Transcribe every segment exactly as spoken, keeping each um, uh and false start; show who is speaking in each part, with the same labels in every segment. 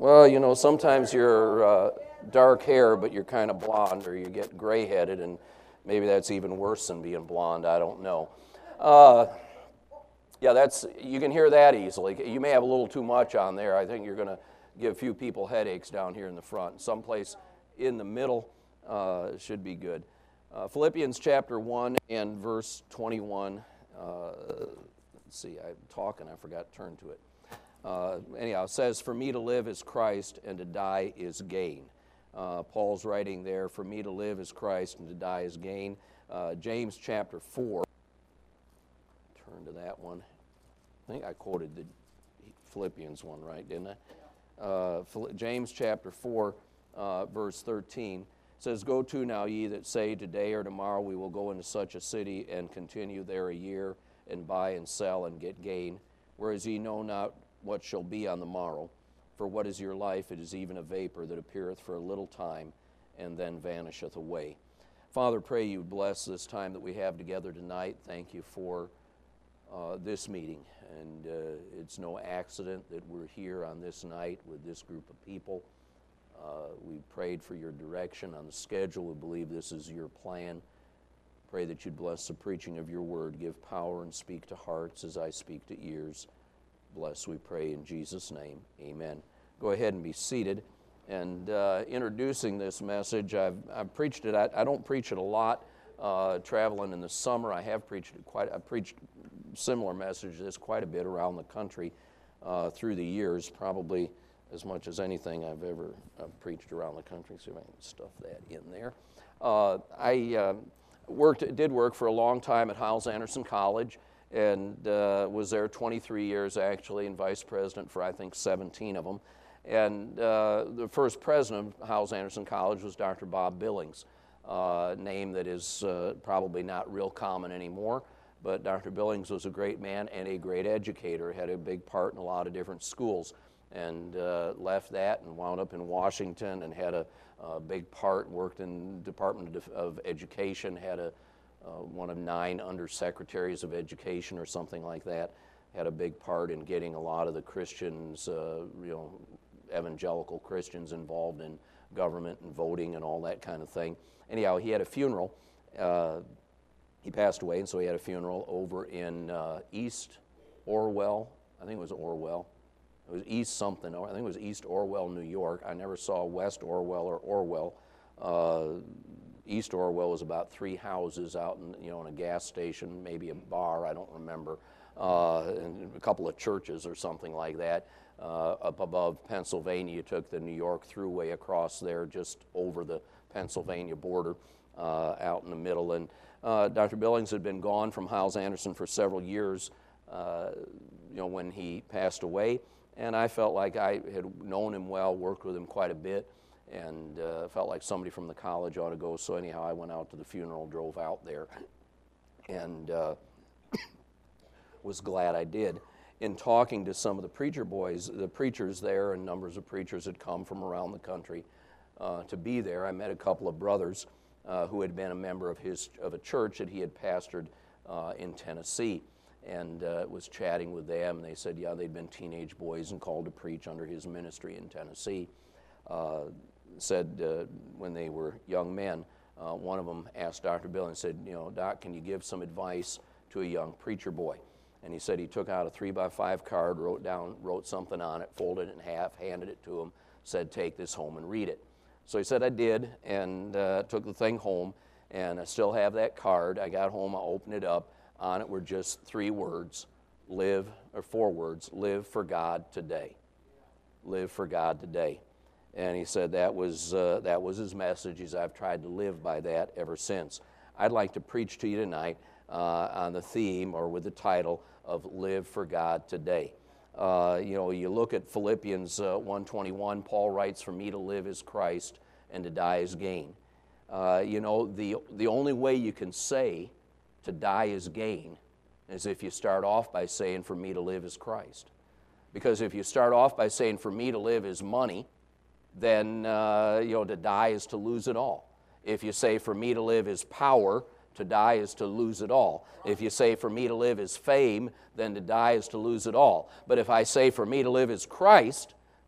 Speaker 1: Well, you know, sometimes you're uh, dark hair, but you're kind of blonde, or you get gray-headed, and maybe that's even worse than being blonde. I don't know. Uh, yeah, that's you can hear that easily. You may have a little too much on there. I think you're going to give a few people headaches down here in the front. Someplace in the middle uh, should be good. Uh, Philippians chapter one and verse twenty-one. Uh, let's see, I'm talking. I forgot to turn to it. Uh, anyhow, it says, "For me to live is Christ, and to die is gain." Uh, Paul's writing there, "For me to live is Christ, and to die is gain." Uh, James chapter four. Turn to that one. I think I quoted the Philippians one right, didn't I? Uh, James chapter four, uh, verse thirteen says, "Go to now, ye that say, today or tomorrow we will go into such a city and continue there a year, and buy and sell and get gain, whereas ye know not what shall be on the morrow. For what is your life? It is even a vapor that appeareth for a little time, and then vanisheth away." Father, pray you bless this time that we have together tonight. Thank you for uh, this meeting. And uh, it's no accident that we're here on this night with this group of people. Uh, we prayed for your direction on the schedule. We believe this is your plan. Pray that you'd bless the preaching of your word. Give power and speak to hearts as I speak to ears. Bless, we pray, in Jesus' name. Amen. Go ahead and be seated. And uh, introducing this message, I've, I've preached it. I, I don't preach it a lot. Uh, traveling in the summer, I have preached it quite. I've preached similar messages this quite a bit around the country uh, through the years, probably as much as anything I've ever uh, preached around the country. See if I can stuff that in there. Uh, I uh, worked, did work for a long time at Hyles-Anderson College, and uh, was there twenty-three years actually, and vice president for I think seventeen of them. And uh, the first president of Hyles-Anderson College was Doctor Bob Billings, a name that is uh, probably not real common anymore, but Doctor Billings was a great man and a great educator, had a big part in a lot of different schools, and uh, left that and wound up in Washington and had a, a big part, worked in the Department of, of Education, had a Uh, one of nine undersecretaries of education or something like that, had a big part in getting a lot of the Christians, uh, you know, evangelical Christians involved in government and voting and all that kind of thing. Anyhow, he had a funeral. Uh, he passed away, and so he had a funeral over in uh, East Orwell. I think it was Orwell. It was East something. I think it was East Orwell, New York. I never saw West Orwell or Orwell. Uh, East Orwell was about three houses out in, you know, in a gas station, maybe a bar, I don't remember, uh, and a couple of churches or something like that. Uh, up above Pennsylvania, you took the New York Thruway across there, just over the Pennsylvania border, uh, out in the middle. And uh, Doctor Billings had been gone from Hyles-Anderson for several years, uh, you know, when he passed away. And I felt like I had known him well, worked with him quite a bit, and uh, felt like somebody from the college ought to go. So anyhow, I went out to the funeral, drove out there, and uh, was glad I did. In talking to some of the preacher boys, the preachers there, and numbers of preachers had come from around the country uh, to be there, I met a couple of brothers uh, who had been a member of his of a church that he had pastored uh, in Tennessee, and uh, was chatting with them. And they said, yeah, they'd been teenage boys and called to preach under his ministry in Tennessee. Uh, said uh, when they were young men, uh, one of them asked Doctor Bill and said, you know, Doc, can you give some advice to a young preacher boy? And he said he took out a three by five card, wrote down, wrote something on it, folded it in half, handed it to him, said, take this home and read it. So he said I did, and uh, took the thing home, and I still have that card. I got home, I opened it up. On it were just three words, live, or four words, live for God today. Live for God today. And he said that was uh, that was his message. He's, I've tried to live by that ever since. I'd like to preach to you tonight uh, on the theme, or with the title of Live for God Today. Uh, you know, you look at Philippians uh, one twenty-one, Paul writes, "For me to live is Christ, and to die is gain." Uh, you know, the, the only way you can say to die is gain is if you start off by saying, "For me to live is Christ." Because if you start off by saying, "For me to live is money," then, uh, you know, to die is to lose it all. If you say, "For me to live is power," to die is to lose it all. If you say, "For me to live is fame," then to die is to lose it all. But if I say, "For me to live is Christ,"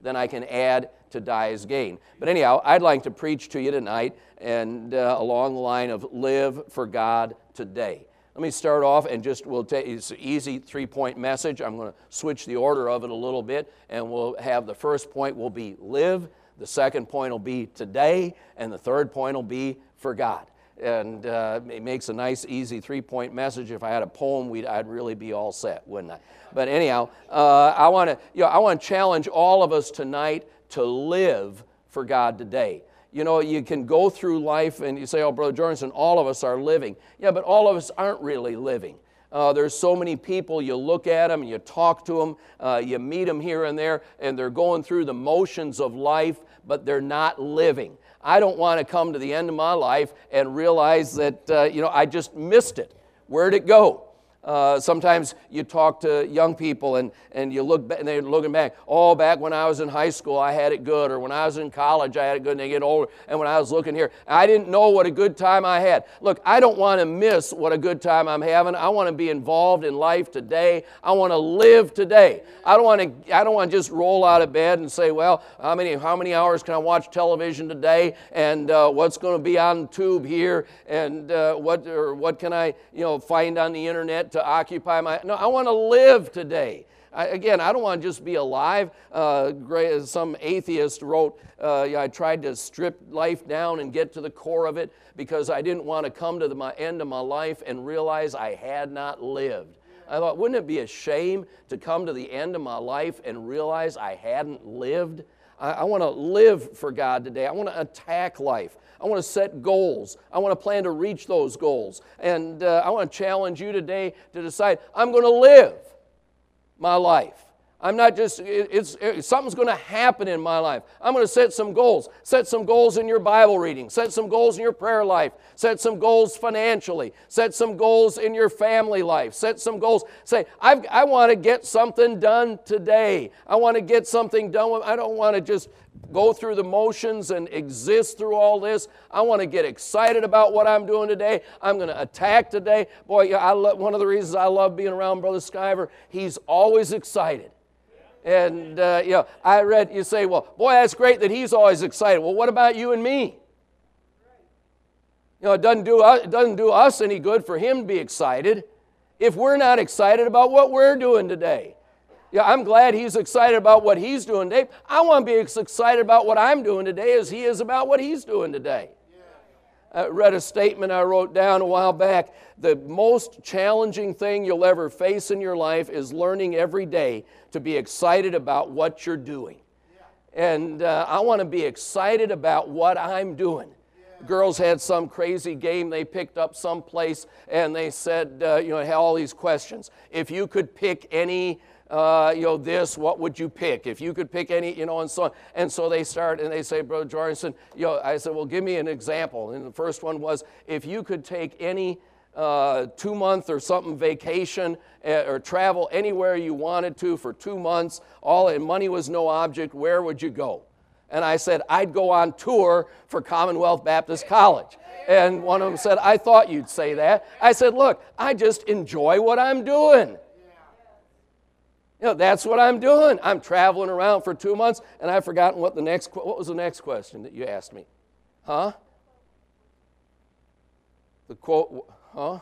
Speaker 1: then I can add to die is gain. But anyhow, I'd like to preach to you tonight and uh, along the line of live for God today. Let me start off and just, we'll take, it's an easy three-point message. I'm going to switch the order of it a little bit, and we'll have the first point will be live, the second point will be today, and the third point will be for God. And uh, it makes a nice, easy three-point message. If I had a poem, we'd, I'd really be all set, wouldn't I? But anyhow, uh, I want to, you know, I want to challenge all of us tonight to live for God today. You know, you can go through life and you say, oh, Brother Jorgensen, all of us are living. Yeah, but all of us aren't really living. Uh, there's so many people, you look at them, you talk to them, uh, you meet them here and there, and they're going through the motions of life, but they're not living. I don't want to come to the end of my life and realize that, uh, you know, I just missed it. Where'd it go? Uh, sometimes you talk to young people and, and you look back, and they're looking back, oh, back when I was in high school, I had it good, or when I was in college, I had it good, and they get older, and when I was looking here, I didn't know what a good time I had. Look, I don't want to miss what a good time I'm having. I want to be involved in life today. I want to live today. I don't want to, I don't want to just roll out of bed and say, well, how many, how many hours can I watch television today, and uh, what's going to be on tube here, and uh, what, or what can I, you know, find on the internet to occupy my, no, I want to live today. I, again, I don't want to just be alive. Uh, great, some atheist wrote, uh, yeah, I tried to strip life down and get to the core of it because I didn't want to come to the my end of my life and realize I had not lived. I thought, wouldn't it be a shame to come to the end of my life and realize I hadn't lived? I, I want to live for God today. I want to attack life. I want to set goals. I want to plan to reach those goals. And uh, I want to challenge you today to decide, I'm going to live my life. I'm not just, it, it's, it, something's going to happen in my life. I'm going to set some goals. Set some goals in your Bible reading. Set some goals in your prayer life. Set some goals financially. Set some goals in your family life. Set some goals. Say, I've, I want to get something done today. I want to get something done. With, I don't want to just go through the motions and exist through all this. I want to get excited about what I'm doing today. I'm going to attack today. Boy, I love, one of the reasons I love being around Brother Skyver, he's always excited. And, uh, you know, I read, you say, well, boy, that's great that he's always excited. Well, what about you and me? You know, it doesn't do us, it doesn't do us any good for him to be excited if we're not excited about what we're doing today. Yeah, I'm glad he's excited about what he's doing today. I want to be as excited about what I'm doing today as he is about what he's doing today. I read a statement I wrote down a while back. The most challenging thing you'll ever face in your life is learning every day to be excited about what you're doing. And uh, I want to be excited about what I'm doing. Girls had some crazy game they picked up someplace, and they said, uh, you know, it had all these questions. If you could pick any Uh, you know, this, what would you pick? If you could pick any, you know, and so on. And so they start and they say, Brother Jorgensen, you know, I said, well, give me an example. And the first one was, if you could take any uh, two-month or something vacation uh, or travel anywhere you wanted to for two months, all and money was no object, where would you go? And I said, I'd go on tour for Commonwealth Baptist College. And one of them said, I thought you'd say that. I said, look, I just enjoy what I'm doing. You know, that's what I'm doing. I'm traveling around for two months, and I've forgotten what the next, what was the next question that you asked me? Huh? The quote, huh?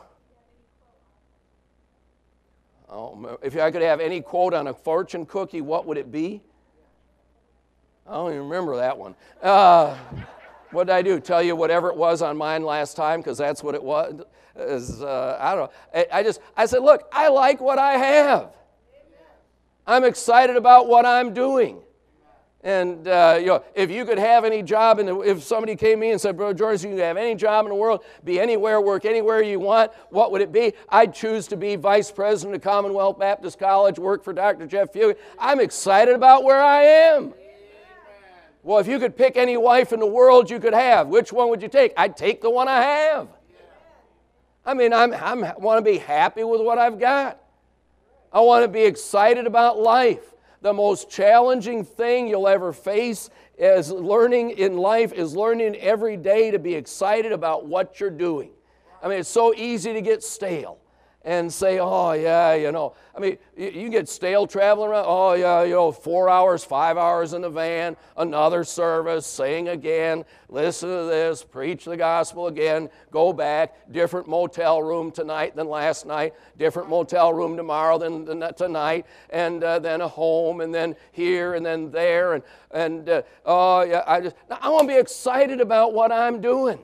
Speaker 1: Oh, if I could have any quote on a fortune cookie, what would it be? I don't even remember that one. Uh, what did I do? Tell you whatever it was on mine last time, because that's what it was. Is, uh, I don't know. I, I just, I said, look, I like what I have. I'm excited about what I'm doing. And, uh, you know, if you could have any job, and if somebody came to me and said, Brother Jorgensen, you can have any job in the world, be anywhere, work anywhere you want, what would it be? I'd choose to be vice president of Commonwealth Baptist College, work for Doctor Jeff Fugate. I'm excited about where I am. Well, if you could pick any wife in the world you could have, which one would you take? I'd take the one I have. I mean, I'm, I'm, I want to be happy with what I've got. I want to be excited about life. The most challenging thing you'll ever face as learning in life is learning every day to be excited about what you're doing. I mean, it's so easy to get stale. and say, oh, yeah, you know. I mean, you, you get stale traveling around. Oh, yeah, you know, four hours, five hours in the van, another service, sing again, listen to this, preach the gospel again, go back, different motel room tonight than last night, different motel room tomorrow than, than tonight, and uh, then a home, and then here, and then there. And, and uh, oh, yeah, I just, I want to be excited about what I'm doing.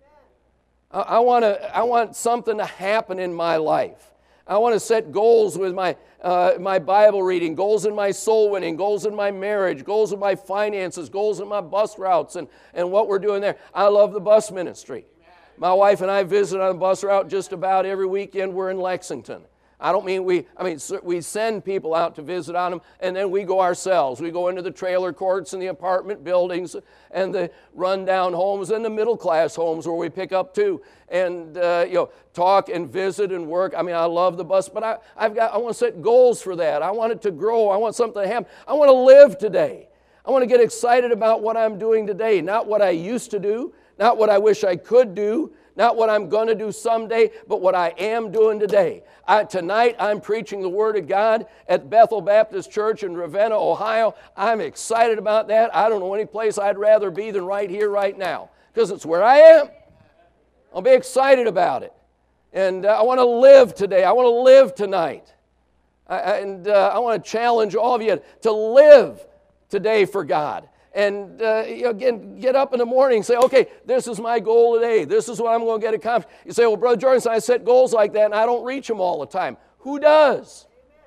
Speaker 1: I want to. I want something to happen in my life. I want to set goals with my uh, my Bible reading, goals in my soul winning, goals in my marriage, goals in my finances, goals in my bus routes, and, and what we're doing there. I love the bus ministry. My wife and I visit on a bus route just about every weekend. We're in Lexington. I don't mean we, I mean, we send people out to visit on them, and then we go ourselves. We go into the trailer courts and the apartment buildings and the rundown homes and the middle-class homes where we pick up too, and, uh, you know, talk and visit and work. I mean, I love the bus, but I, I've got, I want to set goals for that. I want it to grow. I want something to happen. I want to live today. I want to get excited about what I'm doing today, not what I used to do, not what I wish I could do, not what I'm going to do someday, but what I am doing today. I, tonight, I'm preaching the Word of God at Bethel Baptist Church in Ravenna, Ohio. I'm excited about that. I don't know any place I'd rather be than right here, right now, because it's where I am. I'll be excited about it. And uh, I want to live today. I want to live tonight. I, and uh, I want to challenge all of you to live today for God. And uh, you know, again, get up in the morning and say, okay, this is my goal today. This is what I'm going to get accomplished. You say, well, Brother Jordan, I set goals like that and I don't reach them all the time. Who does?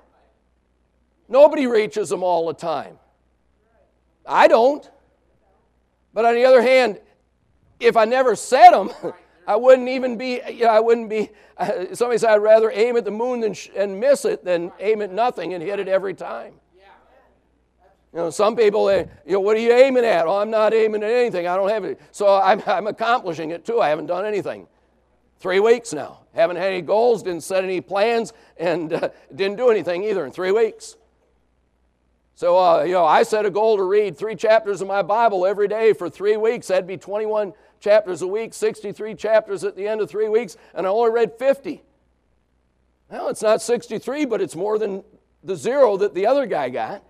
Speaker 1: Nobody reaches them all the time. I don't. But on the other hand, if I never set them, I wouldn't even be, you know, I wouldn't be, uh, somebody said I'd rather aim at the moon than sh- and miss it than aim at nothing and hit it every time. You know, some people, they, you know, what are you aiming at? Oh, I'm not aiming at anything. I don't have it. So I'm, I'm accomplishing it too. I haven't done anything. Three weeks now. Haven't had any goals, didn't set any plans, and uh, didn't do anything either in three weeks. So, uh, you know, I set a goal to read three chapters of my Bible every day for three weeks. That'd be twenty-one chapters a week, sixty-three chapters at the end of three weeks, and I only read fifty. Well, it's not sixty-three, but it's more than the zero that the other guy got.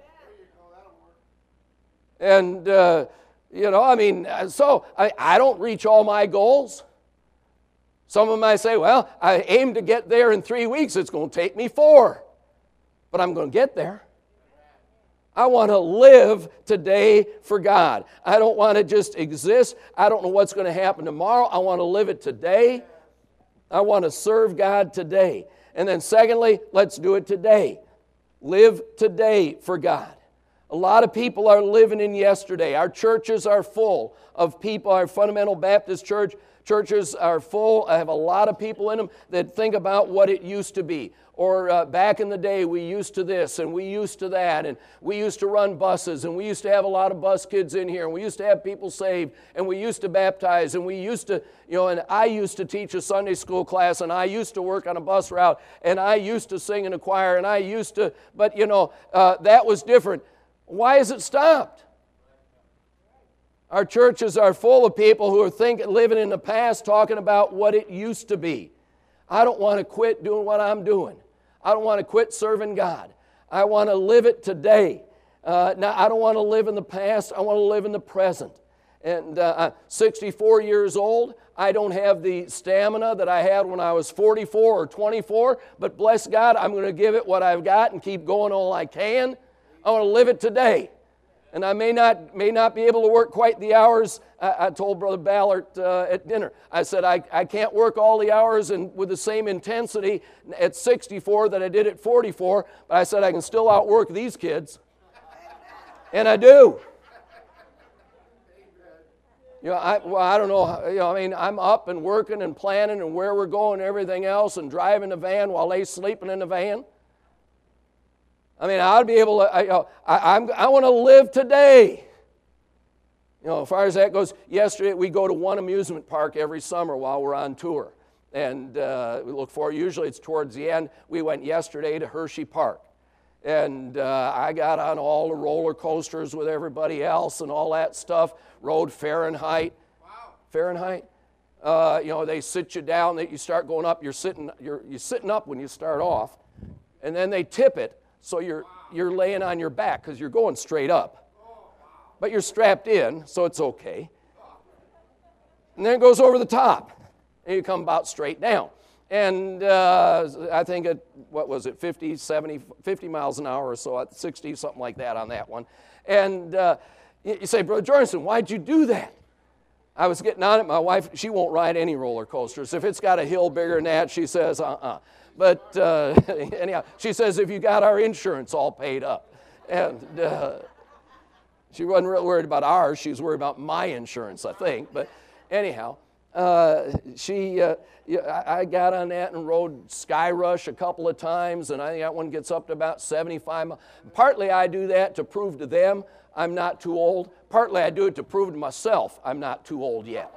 Speaker 1: And, uh, you know, I mean, so I, I don't reach all my goals. Some of them might say, well, I aim to get there in three weeks. It's going to take me four. But I'm going to get there. I want to live today for God. I don't want to just exist. I don't know what's going to happen tomorrow. I want to live it today. I want to serve God today. And then secondly, let's do it today. Live today for God. A lot of people are living in yesterday. Our churches are full of people. Our Fundamental Baptist Church churches are full. I have a lot of people in them that think about what it used to be. Or uh, back in the day, we used to this and we used to that. And we used to run buses and we used to have a lot of bus kids in here. And we used to have people saved and we used to baptize. And we used to, you know, and I used to teach a Sunday school class and I used to work on a bus route. And I used to sing in a choir and I used to, but you know, uh, that was different. Why has it stopped? Our churches are full of people who are thinking, living in the past, talking about what it used to be. I don't want to quit doing what I'm doing. I don't want to quit serving God. I want to live it today. Uh, now, I don't want to live in the past. I want to live in the present. And uh, I'm sixty-four years old. I don't have the stamina that I had when I was forty-four or twenty-four, but bless God, I'm going to give it what I've got and keep going all I can. I want to live it today. And I may not may not be able to work quite the hours. I, I told Brother Ballard uh, at dinner, I said, I, I can't work all the hours and with the same intensity at sixty-four that I did at forty-four, but I said I can still outwork these kids. And I do. You know, I, well, I don't know, you know, I mean, I'm up and working and planning and where we're going and everything else and driving the van while they're sleeping in the van. I mean, I'd be able to, I, you know, I, I'm, I want to live today. You know, as far as that goes, yesterday we go to one amusement park every summer while we're on tour. And uh, we look for, usually it's towards the end. We went yesterday to Hershey Park. And uh, I got on all the roller coasters with everybody else and all that stuff. Rode Fahrenheit. Wow. Fahrenheit. Uh, you know, they sit you down, that you start going up, you're sitting, you're, you're sitting up when you start off, and then they tip it, so you're, you're laying on your back because you're going straight up. But you're strapped in, so it's okay. And then it goes over the top, and you come about straight down. And uh, I think, at, what was it, fifty, seventy, fifty miles an hour or so, at sixty, something like that on that one. And uh, you say, Brother Jorgensen, why'd you do that? I was getting on it. My wife, she won't ride any roller coasters. If it's got a hill bigger than that, she says, uh-uh. But uh, anyhow, she says, if you got our insurance all paid up. And uh, she wasn't really worried about ours. She was worried about my insurance, I think. But anyhow, uh, she, uh, yeah, I got on that and rode Sky Rush a couple of times, and I think that one gets up to about seventy-five miles. Partly I do that to prove to them I'm not too old. Partly I do it to prove to myself I'm not too old yet.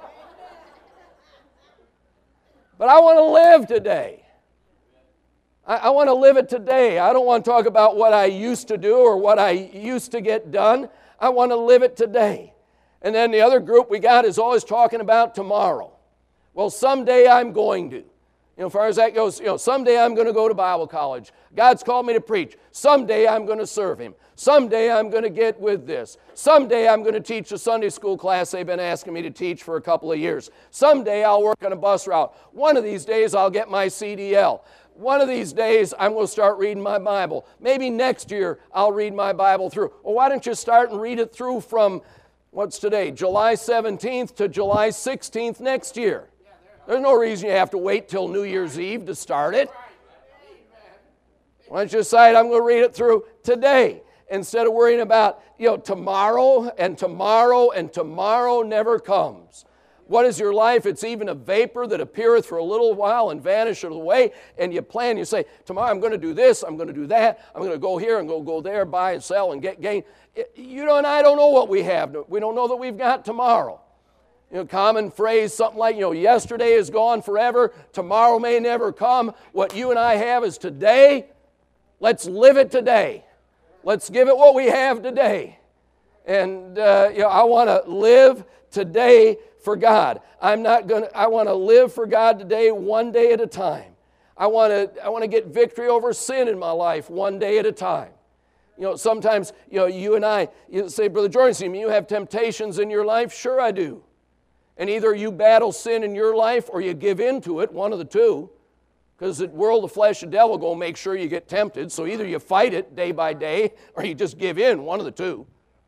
Speaker 1: But I want to live today. I, I want to live it today. I don't want to talk about what I used to do or what I used to get done. I want to live it today. And then the other group we got is always talking about tomorrow. Well, someday I'm going to. You know, as far as that goes, you know, someday I'm going to go to Bible college. God's called me to preach. Someday I'm going to serve Him. Someday I'm going to get with this. Someday I'm going to teach a Sunday school class they've been asking me to teach for a couple of years. Someday I'll work on a bus route. One of these days I'll get my C D L. One of these days I'm going to start reading my Bible. Maybe next year I'll read my Bible through. Well, why don't you start and read it through from, what's today, July seventeenth to July sixteenth next year? There's no reason you have to wait till New Year's Eve to start it. Why don't you decide I'm going to read it through today instead of worrying about, you know, tomorrow and tomorrow and tomorrow never comes. What is your life? It's even a vapor that appeareth for a little while and vanisheth away. And you plan, you say, tomorrow I'm going to do this, I'm going to do that, I'm going to go here and go, go there, buy and sell and get gain. You know, and I don't know what we have. We don't know that we've got tomorrow. You know, common phrase, something like, you know, yesterday is gone forever, tomorrow may never come. What you and I have is today. Let's live it today. Let's give it what we have today. And, uh, you know, I want to live today for God. I'm not going to, I want to live for God today one day at a time. I want to, I want to get victory over sin in my life one day at a time. You know, sometimes, you know, you and I, you say, Brother Jorgensen, you have temptations in your life? Sure I do. And either you battle sin in your life or you give in to it, one of the two. Because the world, the flesh, the devil go make sure you get tempted. So either you fight it day by day or you just give in, one of the two.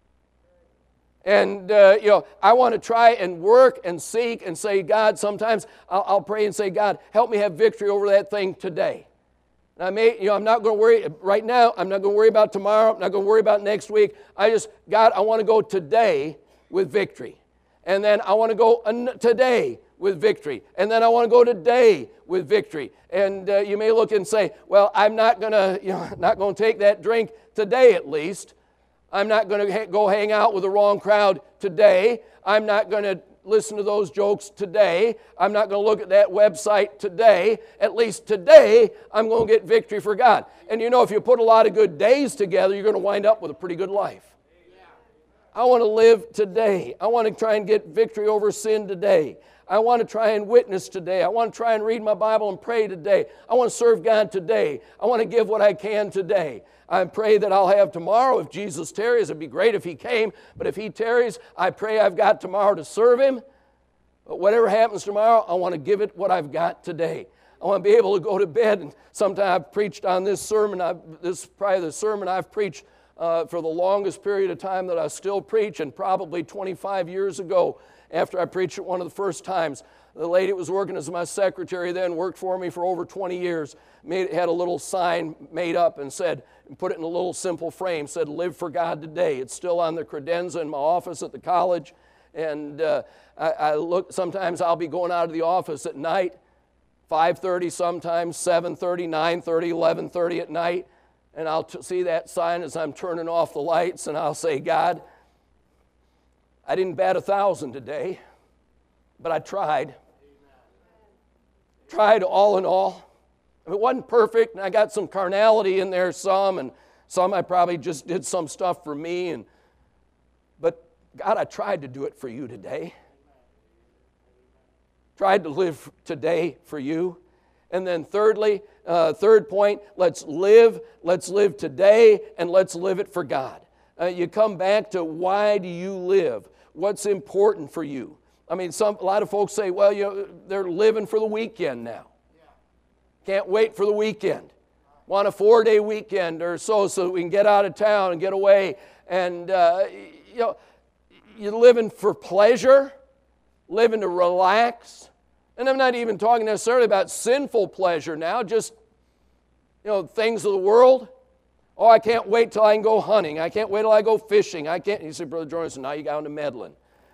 Speaker 1: And, uh, you know, I want to try and work and seek and say, God, sometimes I'll, I'll pray and say, God, help me have victory over that thing today. And I may, you know, I'm not going to worry, right now, I'm not going to worry about tomorrow. I'm not going to worry about next week. I just, God, I want to go today with victory. And then I want to go today with victory. And then I want to go today with victory. And uh, you may look and say, well, I'm not going to, you know, not going to take that drink today at least. I'm not going to ha- go hang out with the wrong crowd today. I'm not going to listen to those jokes today. I'm not going to look at that website today. At least today, I'm going to get victory for God. And you know, if you put a lot of good days together, you're going to wind up with a pretty good life. I want to live today. I want to try and get victory over sin today. I want to try and witness today. I want to try and read my Bible and pray today. I want to serve God today. I want to give what I can today. I pray that I'll have tomorrow if Jesus tarries. It'd be great if He came, but if He tarries, I pray I've got tomorrow to serve Him. But whatever happens tomorrow, I want to give it what I've got today. I want to be able to go to bed. And sometime I've preached on this sermon. I've, this is probably the sermon I've preached Uh, for the longest period of time that I still preach, and probably twenty-five years ago, after I preached it one of the first times, the lady that was working as my secretary then, worked for me for over twenty years, made, had a little sign made up and said, and put it in a little simple frame, said, "Live for God today." It's still on the credenza in my office at the college, and uh, I, I look. Sometimes I'll be going out of the office at night, five thirty sometimes, seven thirty, nine thirty, eleven thirty at night. And I'll t- see that sign as I'm turning off the lights, and I'll say, God, I didn't bat a thousand today, but I tried. Amen. Tried all in all. I mean, it wasn't perfect, and I got some carnality in there, some, and some I probably just did some stuff for me. And but God, I tried to do it for you today. tried to live today for you. And then thirdly, uh, third point, let's live, let's live today, and let's live it for God. Uh, you come back to why do you live? What's important for you? I mean, some, a lot of folks say, well, you know, they're living for the weekend now. Can't wait for the weekend. Want a four-day weekend or so so we can get out of town and get away. And, uh, you know, you're living for pleasure, living to relax. And I'm not even talking necessarily about sinful pleasure now, just, you know, things of the world. Oh, I can't wait till I can go hunting. I can't wait till I go fishing. I can't. You say, Brother Jordan, now you got into meddling.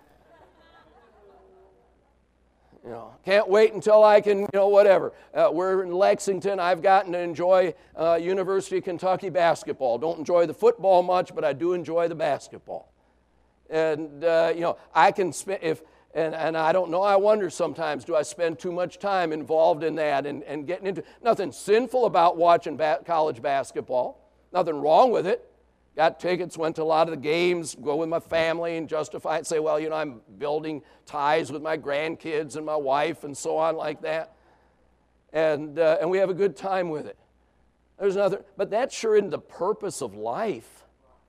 Speaker 1: You know, can't wait until I can, you know, whatever. Uh, we're in Lexington. I've gotten to enjoy uh, University of Kentucky basketball. Don't enjoy the football much, but I do enjoy the basketball. And, uh, you know, I can spend, if, and, and I don't know, I wonder sometimes, do I spend too much time involved in that and, and getting into, nothing sinful about watching ba- college basketball. Nothing wrong with it. Got tickets, went to a lot of the games, go with my family and justify it, say, well, you know, I'm building ties with my grandkids and my wife and so on like that. And, uh, and we have a good time with it. There's nothing, but that sure isn't the purpose of life.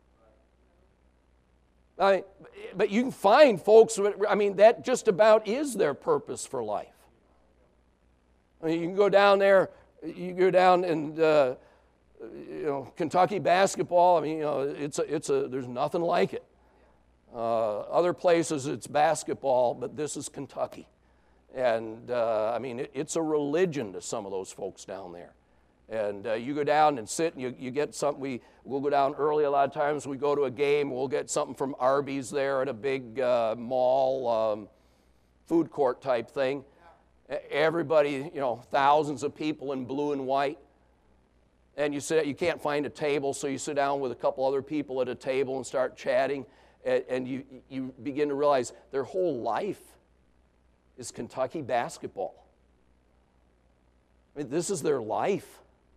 Speaker 1: I mean, but you can find folks, I mean, that just about is their purpose for life. I mean, you can go down there, you go down and, uh, you know, Kentucky basketball, I mean, you know, it's a, it's a, there's nothing like it. Uh, other places it's basketball, but this is Kentucky. And, uh, I mean, it, it's a religion to some of those folks down there. And uh, you go down and sit and you, you get something, we, we'll go down early a lot of times, we go to a game, we'll get something from Arby's there at a big uh, mall, um, food court type thing. Everybody, you know, thousands of people in blue and white. And you sit, you can't find a table, so you sit down with a couple other people at a table and start chatting, and, and you, you begin to realize their whole life is Kentucky basketball. I mean, this is their life.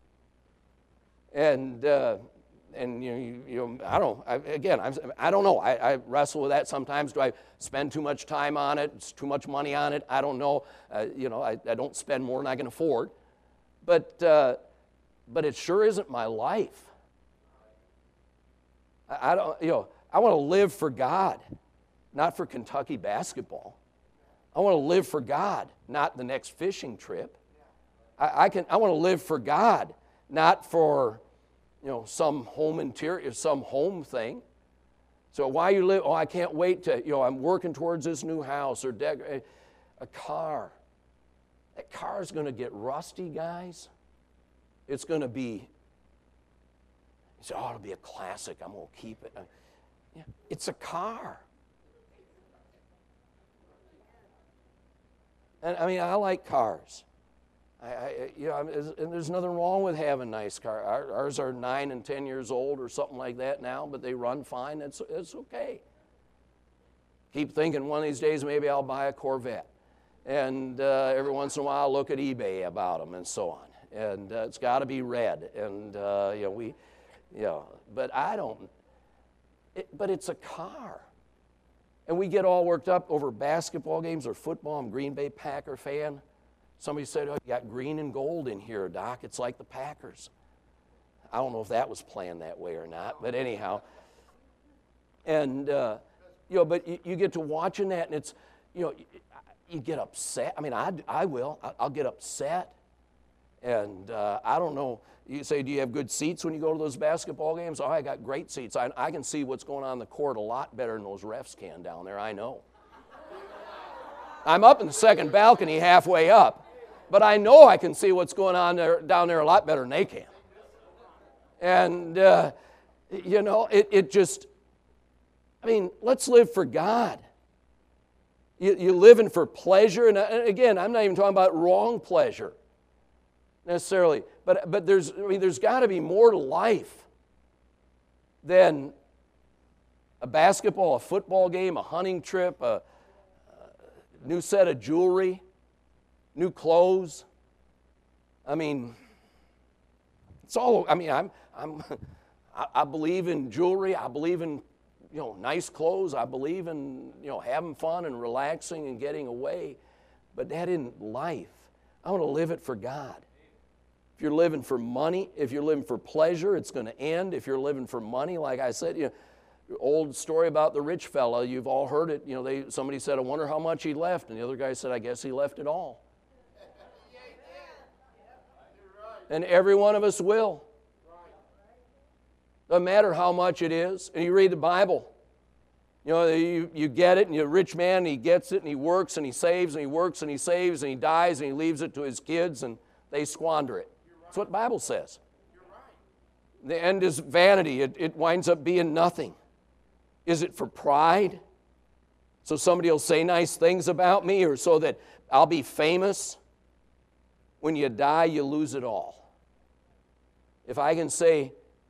Speaker 1: And, uh, and you know, you, you know, I don't, I, again, I'm, I don't know. I, I wrestle with that sometimes. Do I spend too much time on it? It's too much money on it? I don't know. Uh, you know, I, I don't spend more than I can afford. But... Uh, But it sure isn't my life. I, I don't, you know, I want to live for God, not for Kentucky basketball. I want to live for God, not the next fishing trip. I, I can. I want to live for God, not for, you know, some home interior, some home thing. So why you live? Oh, I can't wait to. You know, I'm working towards this new house or dec- a car. That car is going to get rusty, guys. It's going to be, you say, oh, it'll be a classic. I'm going to keep it. Yeah, it's a car. And I mean, I like cars. I, I you know, and there's nothing wrong with having nice cars. Our, ours are nine and ten years old or something like that now, but they run fine. It's, it's okay. Keep thinking one of these days maybe I'll buy a Corvette. And uh, every once in a while I'll look at eBay about them and so on. And uh, it's got to be red, and uh, you know we, you know. But I don't. It, but it's a car, and we get all worked up over basketball games or football. I'm a Green Bay Packer fan. Somebody said, "Oh, you got green and gold in here, Doc. It's like the Packers." I don't know if that was planned that way or not, but anyhow. And uh, you know, but you, you get to watching that, and it's, you know, you get upset. I mean, I I will. I'll get upset. And uh, I don't know, you say, do you have good seats when you go to those basketball games? Oh, I got great seats. I, I can see what's going on in the court a lot better than those refs can down there, I know. I'm up in the second balcony halfway up, but I know I can see what's going on there, down there a lot better than they can. And, uh, you know, it, it just, I mean, let's live for God. You, you're living for pleasure, and, and again, I'm not even talking about wrong pleasure necessarily, but but there's I mean there's got to be more to life than a basketball, a football game, a hunting trip, a, a new set of jewelry, new clothes. I mean, it's all. I mean, I'm I'm I, I believe in jewelry. I believe in, you know, nice clothes. I believe in, you know, having fun and relaxing and getting away. But that isn't life. I want to live it for God. If you're living for money, if you're living for pleasure, it's going to end. If you're living for money, like I said, you know, old story about the rich fella, you've all heard it. You know, they somebody said, I wonder how much he left. And the other guy said, I guess he left it all. And every one of us will. Doesn't matter how much it is. And you read the Bible. You know, you, you get it, and you're a rich man, and he gets it, and he works, and he saves, and he works, and he saves, and he dies, and he leaves it to his kids, and they squander it. That's what the Bible says. The end is vanity. It, it winds up being nothing. Is it for pride? So somebody will say nice things about me, or so that I'll be famous? When you die, you lose it all. If I can say,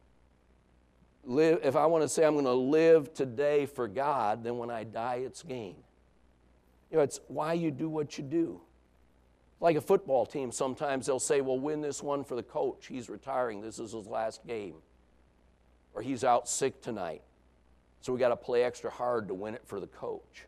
Speaker 1: live, if I want to say I'm going to live today for God, then when I die, it's gain. You know, it's why you do what you do. Like a football team, sometimes they'll say, well, win this one for the coach. He's retiring. This is his last game. Or he's out sick tonight. So we got to play extra hard to win it for the coach.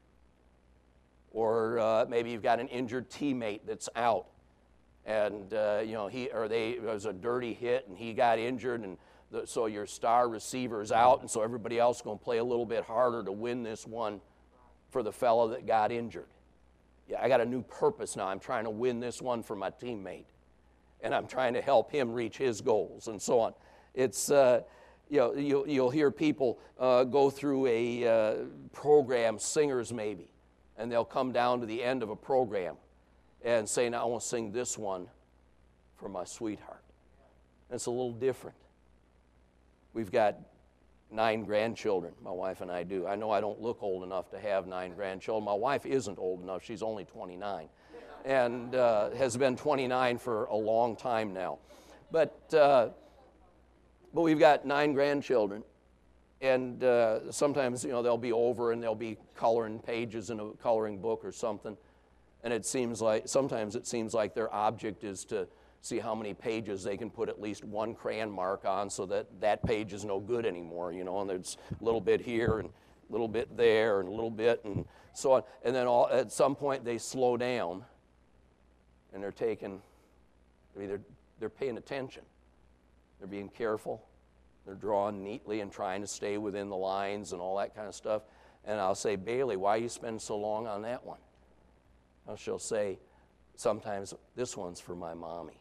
Speaker 1: Or uh, maybe you've got an injured teammate that's out. And, uh, you know, he or they, it was a dirty hit, and he got injured, and the, so your star receiver's out, and so everybody else is going to play a little bit harder to win this one for the fellow that got injured. Yeah, I got a new purpose now. I'm trying to win this one for my teammate, and I'm trying to help him reach his goals, and so on. It's, uh, you know, you'll, you'll hear people uh, go through a uh, program, singers maybe, and they'll come down to the end of a program and say, now I want to sing this one for my sweetheart. And it's a little different. We've got nine grandchildren, my wife and I do. I know I don't look old enough to have nine grandchildren. My wife isn't old enough. She's only twenty-nine and uh, has been twenty-nine for a long time now. But, uh, but we've got nine grandchildren. And uh, sometimes, you know, they'll be over and they'll be coloring pages in a coloring book or something. And it seems like, sometimes it seems like their object is to see how many pages they can put at least one crayon mark on so that that page is no good anymore, you know, and there's a little bit here and a little bit there and a little bit and so on. And then all, at some point they slow down and they're taking, they're, they're paying attention. They're being careful. They're drawing neatly and trying to stay within the lines and all that kind of stuff. And I'll say, Bailey, why you spend so long on that one? Well, she'll say, sometimes this one's for my mommy.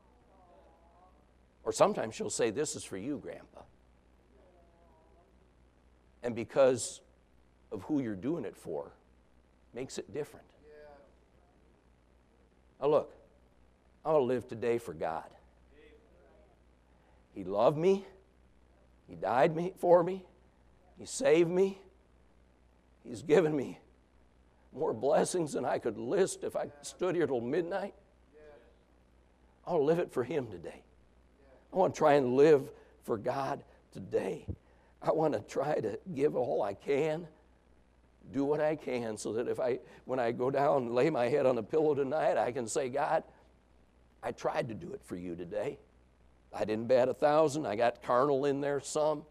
Speaker 1: Or sometimes she'll say, this is for you, Grandpa. And because of who you're doing it for, makes it different. Now look, I want to live today for God. He loved me. He died me for me. He saved me. He's given me more blessings than I could list if I stood here till midnight. I want to live it for Him today. I want to try and live for God today. I want to try to give all I can, do what I can, so that if I, when I go down and lay my head on the pillow tonight, I can say, God, I tried to do it for you today. I didn't bat a thousand. I got carnal in there some.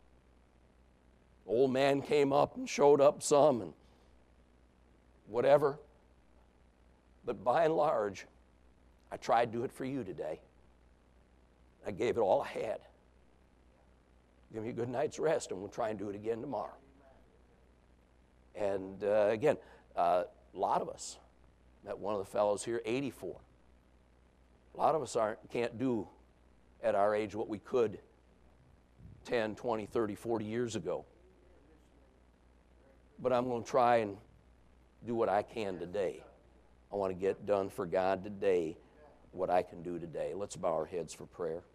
Speaker 1: Old man came up and showed up some, and whatever. But by and large, I tried to do it for you today. I gave it all I had. Give me a good night's rest, and we'll try and do it again tomorrow. And uh, again, uh, a lot of us, met one of the fellows here, eighty-four. A lot of us aren't, can't do at our age what we could ten, twenty, thirty, forty years ago. But I'm going to try and do what I can today. I want to get done for God today what I can do today. Let's bow our heads for prayer.